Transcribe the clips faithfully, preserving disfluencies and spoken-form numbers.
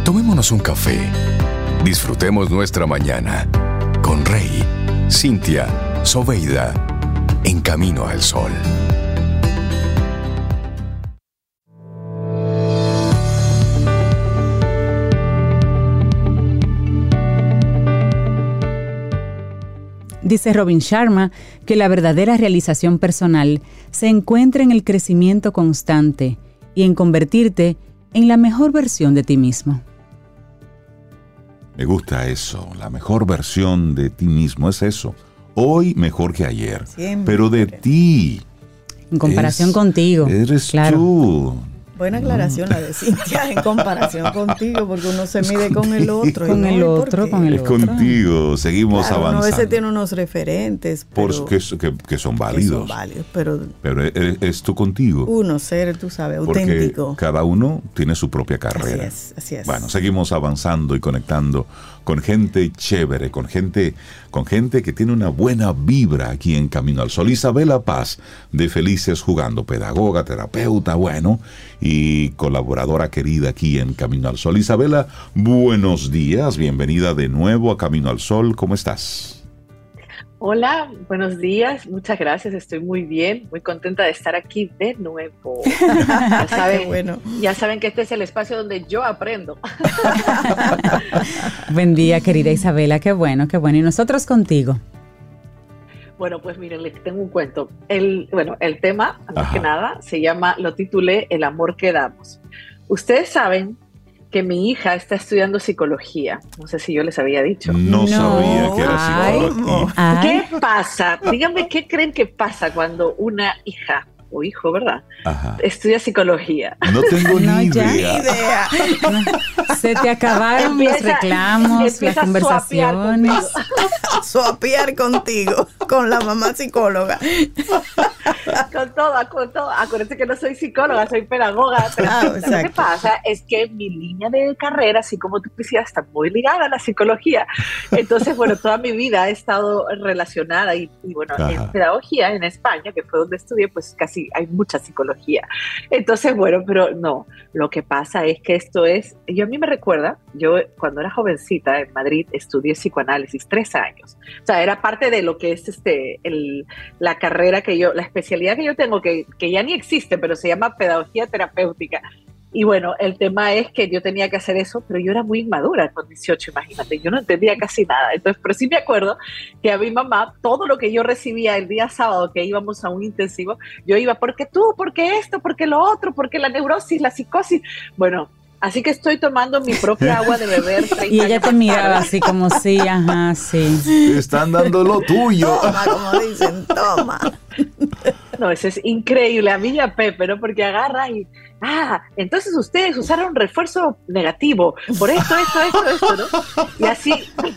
Tomémonos un café. Disfrutemos nuestra mañana con Rey, Cintia, Soveida, en Camino al Sol. Dice Robin Sharma que la verdadera realización personal se encuentra en el crecimiento constante y en convertirte en la mejor versión de ti mismo. Me gusta eso, la mejor versión de ti mismo es eso. Hoy mejor que ayer, siempre. Pero de ti. En comparación es, contigo. Eres claro. tú. Buena aclaración la de Cintia, en comparación contigo, porque uno se mide es con el otro. Con el otro, con el es otro. Es contigo, seguimos claro, avanzando. Uno a veces tiene unos referentes. Pero, Por, que, que, que son válidos. Que son válidos, pero... Pero es, es tú contigo. Uno, ser, tú sabes, auténtico. Porque cada uno tiene su propia carrera. Así es, así es. Bueno, seguimos avanzando y conectando con gente chévere, con gente, con gente que tiene una buena vibra aquí en Camino al Sol. Isabela Paz, de Felices Jugando, pedagoga, terapeuta, bueno, y colaboradora querida aquí en Camino al Sol. Isabela, buenos días, bienvenida de nuevo a Camino al Sol, ¿cómo estás? Hola, buenos días, muchas gracias, estoy muy bien, muy contenta de estar aquí de nuevo. Ya saben, bueno. ya saben que este es el espacio donde yo aprendo. Buen día, querida Isabela, qué bueno, qué bueno. Y nosotros contigo. Bueno, pues miren, les tengo un cuento. El, bueno, el tema, más que nada, se llama, lo titulé El amor que damos. Ustedes saben que mi hija está estudiando psicología. No sé si yo les había dicho. No, no sabía que era psicología. Ay, ¿qué pasa? Díganme, ¿qué creen que pasa cuando una hija o hijo, ¿verdad? Ajá. Estudia psicología. No tengo no, ni ya. idea. No. Se te acabaron empieza, los reclamos, las conversaciones. Suapear contigo, con la mamá psicóloga. Con todo, con todo. Acuérdense que no soy psicóloga, soy pedagoga. Pero ah, lo que pasa es que mi línea de carrera, así como tú decías, está muy ligada a la psicología. Entonces, bueno, toda mi vida he estado relacionada y, y bueno, Ajá. en pedagogía en España, que fue donde estudié, pues casi hay mucha psicología. Entonces, bueno, pero no, lo que pasa es que esto es, yo a mí me recuerda, yo cuando era jovencita en Madrid estudié psicoanálisis tres años. O sea, era parte de lo que es este, el, la carrera que yo, la especialidad que yo tengo, que, que ya ni existe, pero se llama pedagogía terapéutica. Y bueno, el tema es que yo tenía que hacer eso, pero yo era muy inmadura con dieciocho, imagínate, yo no entendía casi nada. Entonces, pero sí me acuerdo que a mi mamá, todo lo que yo recibía el día sábado que íbamos a un intensivo, yo iba, porque tú, porque esto, porque lo otro, porque la neurosis, la psicosis. Bueno, así que estoy tomando mi propia agua de beber. Y ella te miraba así como sí, ajá, sí. Te están dando lo tuyo. Toma, como dicen, toma. No, eso es increíble, a mí y a Pepe, ¿no? Porque agarra y, ah, entonces ustedes usaron refuerzo negativo, por esto, esto, esto, esto, ¿no? Y así,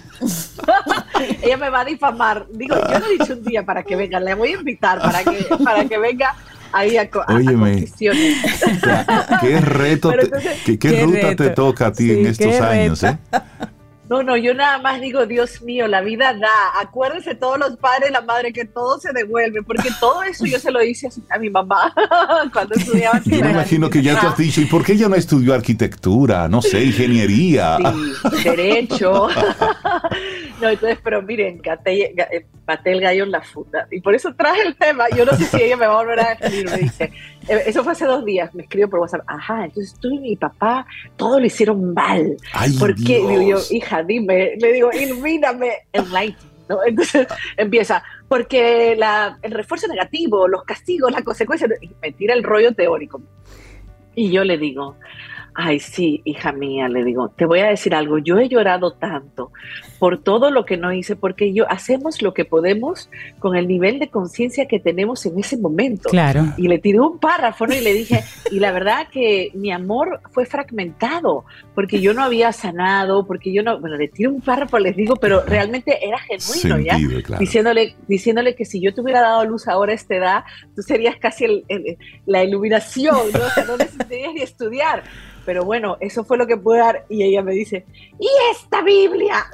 ella me va a difamar. Digo, yo no he dicho un día para que venga, le voy a invitar para que, para que venga ahí a, a, Óyeme, a condiciones. ¿Qué reto, te, entonces, qué, qué, qué ruta reto. te toca a ti sí, en estos años, reto. eh? No, no, yo nada más digo, Dios mío, la vida da. Acuérdense todos los padres y la madre que todo se devuelve, porque todo eso yo se lo hice a mi mamá cuando estudiaba. Yo me imagino que ya te has dicho, ¿y por qué ella no estudió arquitectura? No sé, ingeniería. Sí, derecho. No, entonces, pero miren, gaté, maté el gallo en la funda. Y por eso traje el tema. Yo no sé si ella me va a volver a escribir. Me dice, eso fue hace dos días, me escribió por WhatsApp. Ajá, entonces tú y mi papá, todo lo hicieron mal. Ay, ¿por qué? Dios. Digo yo, hija, dime. Le digo, ilumíname, enlighten, ¿no? Entonces empieza, porque la, el refuerzo negativo, los castigos, las consecuencias, y me tira el rollo teórico. Y yo le digo, ay, sí, hija mía, le digo, te voy a decir algo, yo he llorado tanto por todo lo que no hice, porque yo hacemos lo que podemos con el nivel de conciencia que tenemos en ese momento. Claro. Y le tiré un párrafo, ¿no? Y le dije, y la verdad que mi amor fue fragmentado, porque yo no había sanado, porque yo no, bueno, le tiré un párrafo, les digo, pero realmente era genuino, Sentido, ¿ya? Claro. Diciéndole, diciéndole que si yo te hubiera dado luz ahora a esta edad, tú serías casi el, el, la iluminación, ¿no? O sea, no necesitarías ni estudiar. Pero bueno, eso fue lo que pude dar. Y ella me dice, ¿y esta Biblia?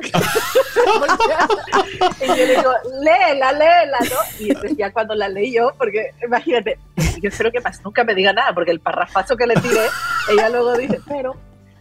Y yo le digo, léela, léela, ¿no? Y entonces ya cuando la leí yo, porque imagínate, yo espero que más nunca me diga nada, porque el parrafazo que le tiré, ella luego dice, pero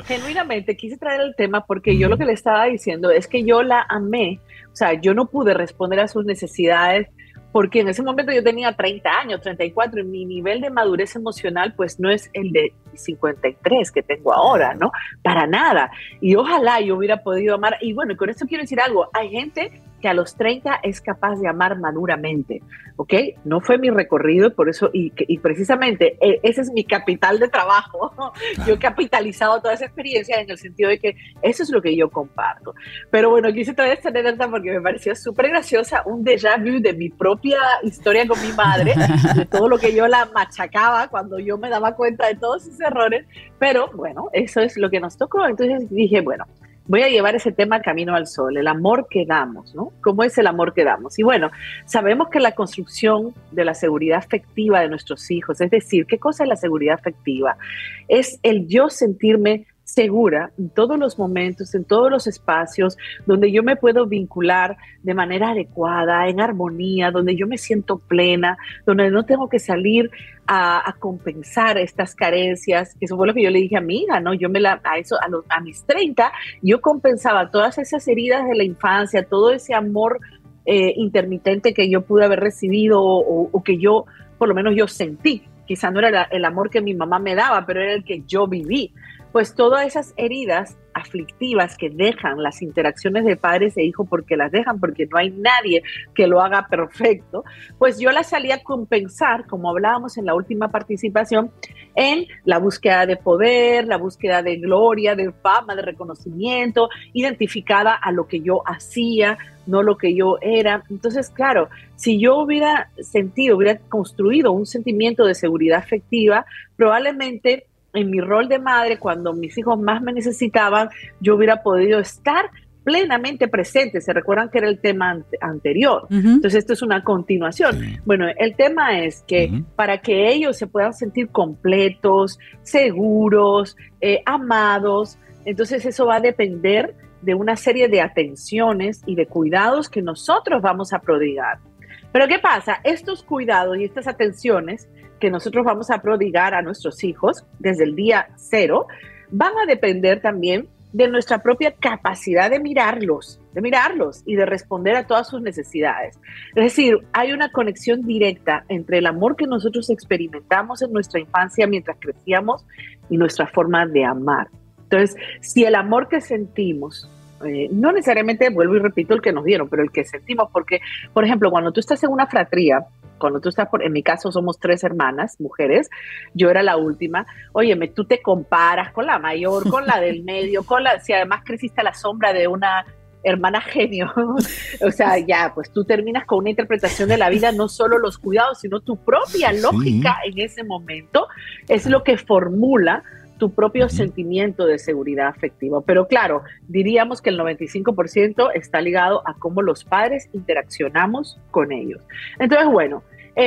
genuinamente quise traer el tema porque yo lo que le estaba diciendo es que yo la amé, o sea, yo no pude responder a sus necesidades porque en ese momento yo tenía treinta años, treinta y cuatro, y mi nivel de madurez emocional pues no es el de cincuenta y tres que tengo ahora, ¿no? Para nada. Y ojalá yo hubiera podido amar, y bueno, con esto quiero decir algo, hay gente que a los treinta es capaz de amar maduramente, ¿ok? No fue mi recorrido, por eso, y, y precisamente eh, ese es mi capital de trabajo. Claro. Yo he capitalizado toda esa experiencia en el sentido de que eso es lo que yo comparto. Pero bueno, quise traer esta anécdota porque me pareció súper graciosa, un déjà vu de mi propia historia con mi madre, de todo lo que yo la machacaba cuando yo me daba cuenta de todos sus errores, pero bueno, eso es lo que nos tocó. Entonces dije, bueno, voy a llevar ese tema camino al sol, el amor que damos, ¿no? ¿Cómo es el amor que damos? Y bueno, sabemos que la construcción de la seguridad afectiva de nuestros hijos, es decir, ¿qué cosa es la seguridad afectiva? Es el yo sentirme segura en todos los momentos, en todos los espacios donde yo me puedo vincular de manera adecuada, en armonía, donde yo me siento plena, donde no tengo que salir a, a compensar estas carencias. Eso fue lo que yo le dije a mi hija, ¿no? Yo me la, a eso, a, los, a mis treinta, yo compensaba todas esas heridas de la infancia, todo ese amor eh, intermitente que yo pude haber recibido o, o que yo, por lo menos yo sentí. Quizá no era la, el amor que mi mamá me daba, pero era el que yo viví. Pues todas esas heridas aflictivas que dejan las interacciones de padres e hijos, porque las dejan, porque no hay nadie que lo haga perfecto, pues yo las salí a compensar, como hablábamos en la última participación, en la búsqueda de poder, la búsqueda de gloria, de fama, de reconocimiento, identificada a lo que yo hacía, no lo que yo era. Entonces, claro, si yo hubiera sentido, hubiera construido un sentimiento de seguridad afectiva, probablemente en mi rol de madre, cuando mis hijos más me necesitaban, yo hubiera podido estar plenamente presente. ¿Se recuerdan que era el tema an- anterior? Uh-huh. Entonces, esto es una continuación. Sí. Bueno, el tema es que uh-huh. para que ellos se puedan sentir completos, seguros, eh, amados, entonces eso va a depender de una serie de atenciones y de cuidados que nosotros vamos a prodigar. Pero ¿qué pasa? Estos cuidados y estas atenciones que nosotros vamos a prodigar a nuestros hijos desde el día cero van a depender también de nuestra propia capacidad de mirarlos, de mirarlos y de responder a todas sus necesidades. Es decir, hay una conexión directa entre el amor que nosotros experimentamos en nuestra infancia mientras crecíamos y nuestra forma de amar. Entonces, si el amor que sentimos, eh, no necesariamente, vuelvo y repito, el que nos dieron, pero el que sentimos, porque, por ejemplo, cuando tú estás en una fratría, cuando tú estás, por, en mi caso somos tres hermanas, mujeres, yo era la última, óyeme, tú te comparas con la mayor, con la del medio, con la, si además creciste a la sombra de una hermana genio, o sea, ya, pues tú terminas con una interpretación de la vida, no solo los cuidados, sino tu propia lógica sí. en ese momento, es lo que formula tu propio uh-huh. sentimiento de seguridad afectiva. Pero claro, diríamos que el noventa y cinco por ciento está ligado a cómo los padres interaccionamos con ellos. Entonces, bueno,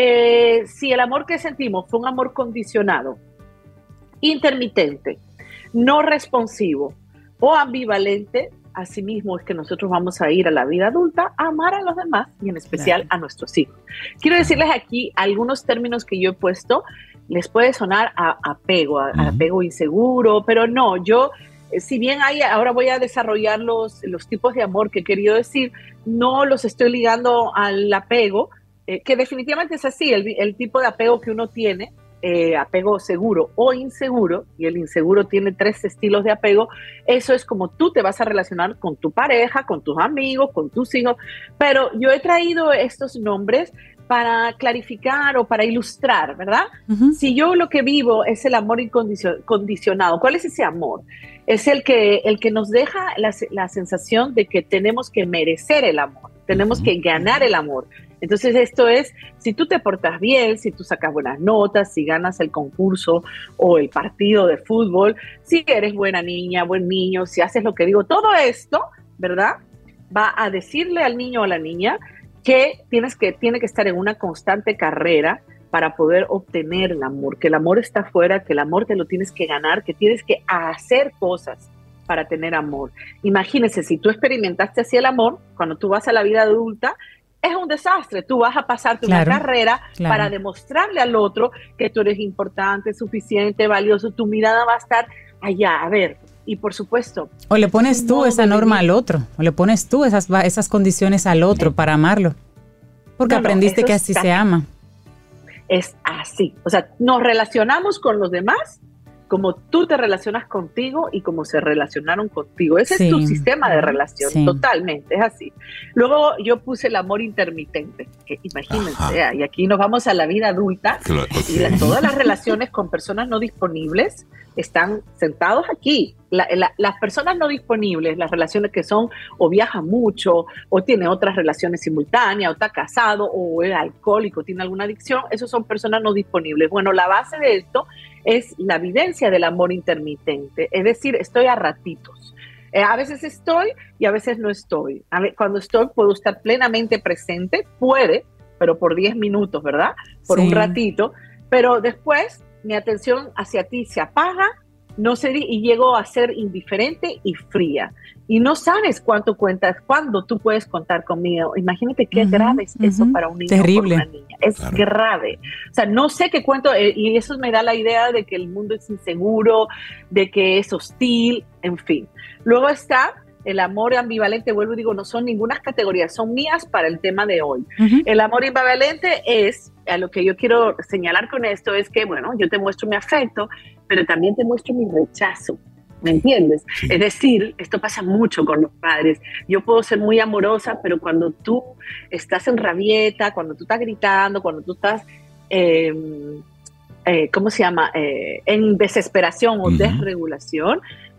eh, si el amor que sentimos fue un amor condicionado, intermitente, no responsivo o ambivalente, asimismo es que nosotros vamos a ir a la vida adulta a amar a los demás y en especial claro. a nuestros hijos. Quiero decirles aquí algunos términos que yo he puesto. Les puede sonar a, a apego, a, uh-huh. a apego inseguro, pero no, yo, si bien hay, ahora voy a desarrollar los, los tipos de amor que he querido decir, no los estoy ligando al apego, eh, que definitivamente es así, el, el tipo de apego que uno tiene, eh, apego seguro o inseguro, y el inseguro tiene tres estilos de apego, eso es como tú te vas a relacionar con tu pareja, con tus amigos, con tus hijos, pero yo he traído estos nombres para clarificar o para ilustrar, ¿verdad? Uh-huh. Si yo lo que vivo es el amor incondicionado, ¿cuál es ese amor? Es el que, el que nos deja la, la sensación de que tenemos que merecer el amor, tenemos uh-huh. que ganar el amor. Entonces esto es, si tú te portas bien, si tú sacas buenas notas, si ganas el concurso o el partido de fútbol, si eres buena niña, buen niño, si haces lo que digo, todo esto, ¿verdad? Va a decirle al niño o a la niña que tienes que tiene que estar en una constante carrera para poder obtener el amor, que el amor está afuera, que el amor te lo tienes que ganar, que tienes que hacer cosas para tener amor. Imagínense, si tú experimentaste así el amor, cuando tú vas a la vida adulta, es un desastre. Tú vas a pasarte claro, una carrera claro. para demostrarle al otro que tú eres importante, suficiente, valioso. Tu mirada va a estar allá. A ver, Y por supuesto. O le pones tú esa norma al otro, o le pones tú esas, esas condiciones al otro para amarlo. Porque no, aprendiste no, que así se ama. Es así. O sea, nos relacionamos con los demás como tú te relacionas contigo y como se relacionaron contigo. Ese sí. es tu sistema de relación, sí. totalmente, es así. Luego yo puse el amor intermitente, que imagínense, ¿eh? Y aquí nos vamos a la vida adulta, claro, okay. y la, todas las relaciones con personas no disponibles están sentados aquí. La, la, las personas no disponibles, las relaciones que son o viaja mucho, o tiene otras relaciones simultáneas, o está casado, o es alcohólico, tiene alguna adicción, esos son personas no disponibles. Bueno, la base de esto es la vivencia del amor intermitente, es decir, estoy a ratitos. Eh, a veces estoy y a veces no estoy. A ver, cuando estoy puedo estar plenamente presente, puede, pero por diez minutos, ¿verdad? Por sí. un ratito, pero después mi atención hacia ti se apaga, no sé, y llego a ser indiferente y fría. Y no sabes cuánto cuentas, cuándo tú puedes contar conmigo. Imagínate qué uh-huh, grave es uh-huh. eso para un niño. Terrible. O para una niña. Es claro. grave. O sea, no sé qué cuento, eh, y eso me da la idea de que el mundo es inseguro, de que es hostil, en fin. Luego está el amor ambivalente, vuelvo y digo, no son ninguna categoría, son mías para el tema de hoy. Uh-huh. El amor ambivalente es, a lo que yo quiero señalar con esto es que, bueno, yo te muestro mi afecto, pero también te muestro mi rechazo, ¿me entiendes? Sí. Es decir, esto pasa mucho con los padres. Yo puedo ser muy amorosa, pero cuando tú estás en rabieta, cuando tú estás gritando, cuando tú estás, eh, eh, ¿cómo se llama? Eh, en desesperación o uh-huh. desregulación,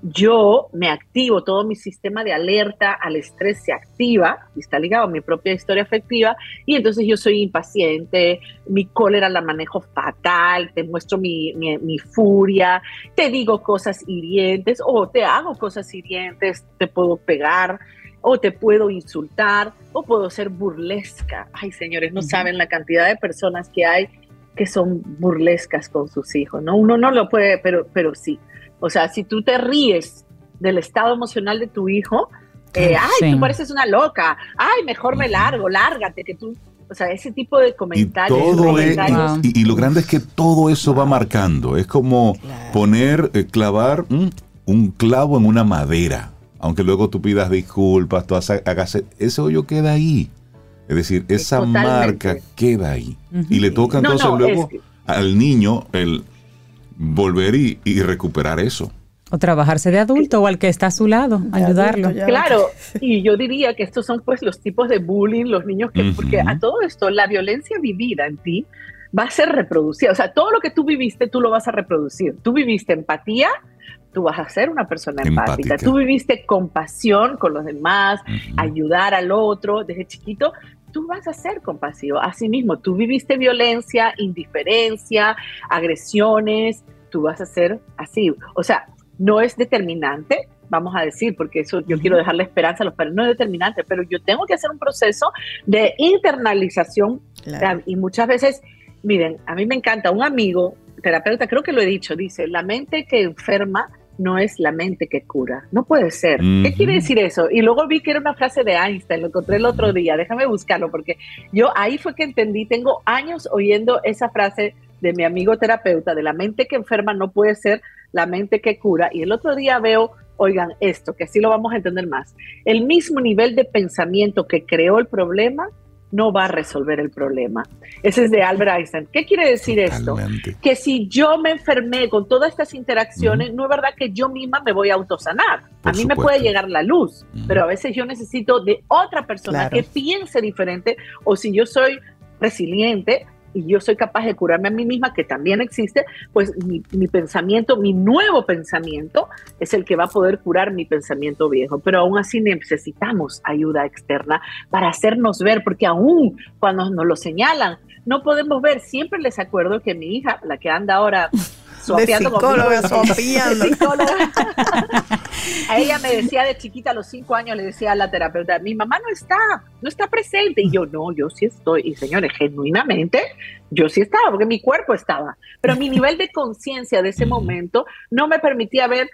yo me activo, todo mi sistema de alerta al estrés se activa, y está ligado a mi propia historia afectiva, y entonces yo soy impaciente, mi cólera la manejo fatal, te muestro mi, mi, mi furia, te digo cosas hirientes, o te hago cosas hirientes, te puedo pegar, o te puedo insultar, o puedo ser burlesca. Ay, señores, no uh-huh. saben la cantidad de personas que hay que son burlescas con sus hijos, ¿no? Uno no lo puede, pero, pero sí. O sea, si tú te ríes del estado emocional de tu hijo, eh, ay, sí. tú pareces una loca, ay, mejor me largo, lárgate, que tú, o sea, ese tipo de comentarios. Y, todo comentarios. Es, y, y lo grande es que todo eso va marcando, es como claro. poner, eh, clavar mm, un clavo en una madera, aunque luego tú pidas disculpas, tú hagas, ese hoyo queda ahí. Es decir, esa Totalmente. marca queda ahí. Uh-huh. Y le toca entonces no, no, luego es que... al niño el volver y, y recuperar eso. O trabajarse de adulto o al que está a su lado, de ayudarlo. Adulto, claro, y yo diría que estos son pues los tipos de bullying, los niños que, uh-huh. porque a todo esto la violencia vivida en ti va a ser reproducida. O sea, todo lo que tú viviste, tú lo vas a reproducir. Tú viviste empatía, tú vas a ser una persona empática. empática. Tú viviste compasión con los demás, uh-huh. ayudar al otro desde chiquito. Tú vas a ser compasivo. Asimismo, tú viviste violencia, indiferencia, agresiones, tú vas a ser así. O sea, no es determinante, vamos a decir, porque eso yo quiero dejarle esperanza a los padres, no es determinante, pero yo tengo que hacer un proceso de internalización. Claro. Y muchas veces, miren, a mí me encanta, un amigo, terapeuta, creo que lo he dicho, dice, la mente que enferma no es la mente que cura. No puede ser. Uh-huh. ¿Qué quiere decir eso? Y luego vi que era una frase de Einstein, lo encontré el otro día, déjame buscarlo, porque yo ahí fue que entendí, tengo años oyendo esa frase de mi amigo terapeuta, de la mente que enferma no puede ser la mente que cura, y el otro día veo, oigan esto, que así lo vamos a entender más, el mismo nivel de pensamiento que creó el problema no va a resolver el problema. Ese es de Albert Einstein. ¿Qué quiere decir Totalmente. esto? Que si yo me enfermé con todas estas interacciones, uh-huh. no es verdad que yo misma me voy a autosanar. Por a mí supuesto. me puede llegar la luz, uh-huh. pero a veces yo necesito de otra persona claro. que piense diferente, o si yo soy resiliente y yo soy capaz de curarme a mí misma, que también existe, pues mi, mi pensamiento, mi nuevo pensamiento es el que va a poder curar mi pensamiento viejo. Pero aún así necesitamos ayuda externa para hacernos ver, porque aún cuando nos lo señalan, no podemos ver. Siempre les acuerdo que mi hija, la que anda ahora de psicóloga, sopeando. A ella me decía de chiquita, a los cinco años, le decía a la terapeuta, mi mamá no está, no está presente. Y yo, no, yo sí estoy. Y señores, genuinamente, yo sí estaba, porque mi cuerpo estaba. Pero mi nivel de conciencia de ese momento no me permitía ver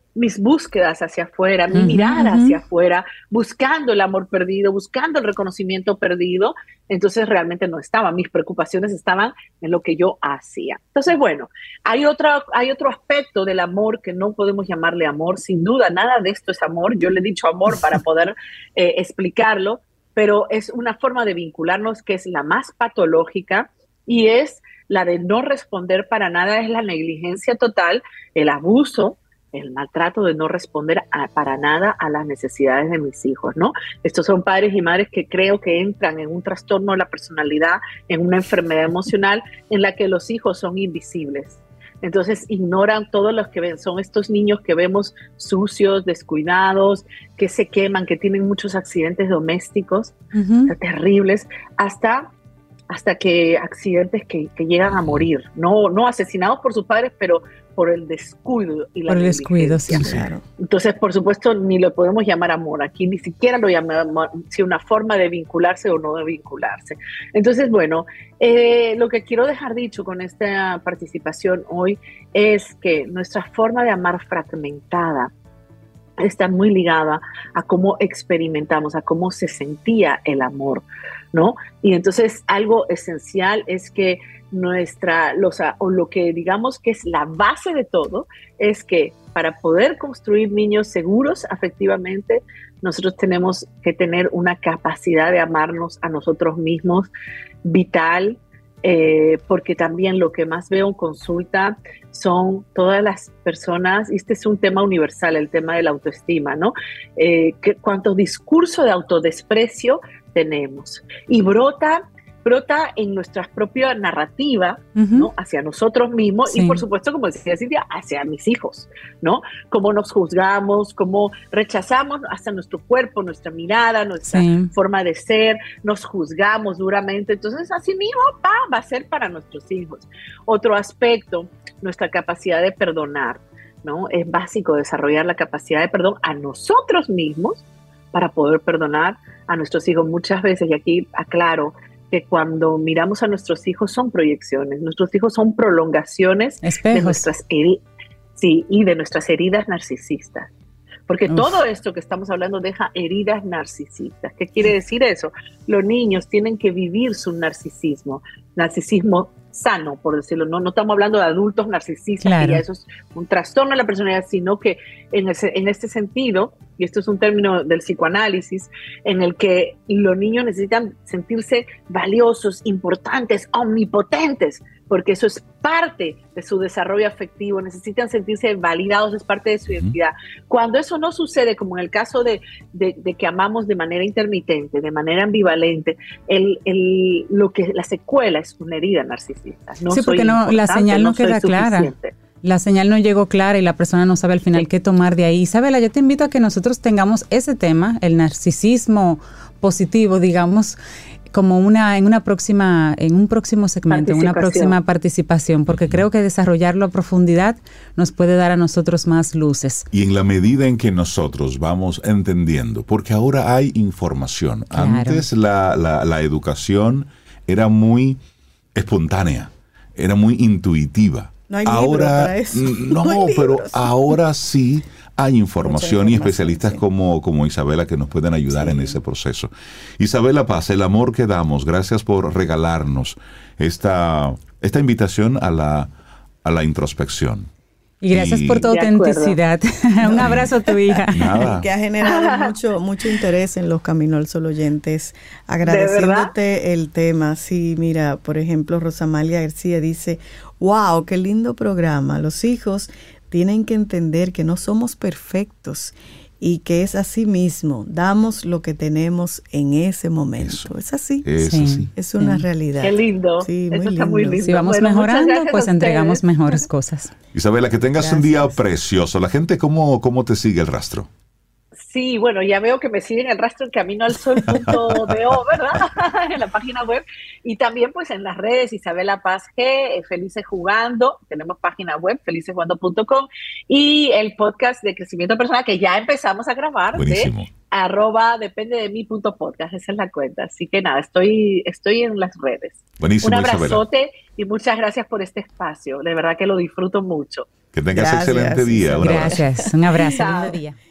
mis búsquedas hacia afuera, mi uh-huh, mirada uh-huh. hacia afuera, buscando el amor perdido, buscando el reconocimiento perdido, entonces realmente no estaba, mis preocupaciones estaban en lo que yo hacía. Entonces, bueno, hay, otra, hay otro aspecto del amor que no podemos llamarle amor, sin duda, nada de esto es amor, yo le he dicho amor para poder eh, explicarlo, pero es una forma de vincularnos que es la más patológica y es la de no responder para nada, es la negligencia total, el abuso, el maltrato de no responder a, para nada a las necesidades de mis hijos, ¿no? Estos son padres y madres que creo que entran en un trastorno de la personalidad, en una enfermedad emocional en la que los hijos son invisibles. Entonces ignoran todos los que ven, son estos niños que vemos sucios, descuidados, que se queman, que tienen muchos accidentes domésticos, uh-huh. terribles, hasta... hasta que accidentes que, que llegan a morir, no, no asesinados por sus padres, pero por el descuido y la por el descuido, sí, claro. Entonces, por supuesto, ni lo podemos llamar amor, aquí ni siquiera lo llamamos si una forma de vincularse o no de vincularse. Entonces, bueno, eh, lo que quiero dejar dicho con esta participación hoy es que nuestra forma de amar fragmentada está muy ligada a cómo experimentamos, a cómo se sentía el amor, ¿no? Y entonces algo esencial es que nuestra, los, o lo que digamos que es la base de todo, es que para poder construir niños seguros afectivamente, nosotros tenemos que tener una capacidad de amarnos a nosotros mismos vital, Eh, porque también lo que más veo en consulta son todas las personas, y este es un tema universal, el tema de la autoestima, ¿no? Eh, que, cuánto discurso de autodesprecio tenemos y brota, brota en nuestra propia narrativa, uh-huh. ¿no? Hacia nosotros mismos sí. y por supuesto, como decía Cintia, hacia mis hijos, ¿no? Cómo nos juzgamos, cómo rechazamos hasta nuestro cuerpo, nuestra mirada, nuestra sí. forma de ser, nos juzgamos duramente, entonces así mismo pa, va a ser para nuestros hijos. Otro aspecto, nuestra capacidad de perdonar, ¿no? Es básico desarrollar la capacidad de perdón a nosotros mismos para poder perdonar a nuestros hijos. Muchas veces, y aquí aclaro, que cuando miramos a nuestros hijos son proyecciones, nuestros hijos son prolongaciones Espejos. de nuestras heridas, sí, y de nuestras heridas narcisistas. Porque Uf. todo esto que estamos hablando deja heridas narcisistas. ¿Qué quiere decir eso? Los niños tienen que vivir su narcisismo, narcisismo sano, por decirlo, no, no estamos hablando de adultos narcisistas, claro. que ya eso es un trastorno de la personalidad, sino que en, ese, en este sentido, y esto es un término del psicoanálisis, en el que los niños necesitan sentirse valiosos, importantes, omnipotentes, porque eso es parte de su desarrollo afectivo, necesitan sentirse validados, es parte de su identidad. Cuando eso no sucede, como en el caso de, de, de que amamos de manera intermitente, de manera ambivalente, el, el, lo que la secuela es una herida narcisista. No sí, porque no, la señal no, no queda clara. La señal no llegó clara y la persona no sabe al final sí. qué tomar de ahí. Isabela, yo te invito a que nosotros tengamos ese tema, el narcisismo positivo, digamos, como una en una próxima en un próximo segmento, en una próxima participación, porque creo que desarrollarlo a profundidad nos puede dar a nosotros más luces. Y en la medida en que nosotros vamos entendiendo, porque ahora hay información. Claro. Antes la, la, la educación era muy espontánea, era muy intuitiva. No hay ahora, para eso. No, no pero ahora sí hay información y especialistas sí. como, como Isabela que nos pueden ayudar sí. en ese proceso. Isabela Paz, el amor que damos, gracias por regalarnos esta, esta invitación a la, a la introspección. Y gracias y, por tu autenticidad. Un abrazo a tu hija. Nada. Que ha generado mucho, mucho interés en los Camino al Sol oyentes. Agradeciéndote el tema. Sí, mira, por ejemplo, Rosamalia García dice, wow, qué lindo programa. Los hijos tienen que entender que no somos perfectos y que es así mismo. Damos lo que tenemos en ese momento. Eso, es así. Eso sí. sí. Es una sí. realidad. Qué lindo. Sí, muy Eso lindo. está muy lindo. Si vamos bueno, mejorando, pues entregamos mejores cosas. Isabela, que tengas gracias. un día precioso. La gente, ¿cómo, cómo te sigue el rastro? Sí, bueno, ya veo que me siguen el rastro en camino al sol punto do, ¿verdad? En la página web. Y también pues en las redes, Isabela Paz G, Felices Jugando, tenemos página web, felices jugando punto com, y el podcast de crecimiento personal que ya empezamos a grabar. Buenísimo. De arroba depende de mí punto podcast, esa es la cuenta. Así que nada, estoy, estoy en las redes. Buenísimo, un abrazote Isabela. Y muchas gracias por este espacio. De verdad que lo disfruto mucho. Que tengas Gracias, excelente día. Un Gracias, abrazo. Un abrazo, lindo día.